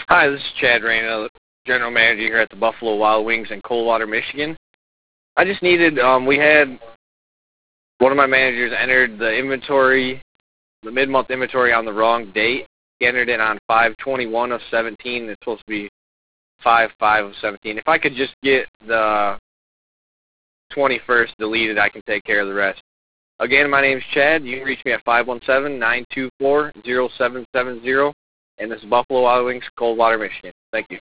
Hi, this is Chad Reyna, General Manager here at the Buffalo Wild Wings in Coldwater, Michigan. I just needed, we had one of my managers entered the inventory, the mid-month inventory on the wrong date. He entered it on 5/21 of 17. It's supposed to be 5/5 of 17. If I could just get the 21st deleted, I can take care of the rest. Again, my name is Chad. You can reach me at 517-924-0770, and this is Buffalo Wild Wings, Coldwater, Michigan. Thank you.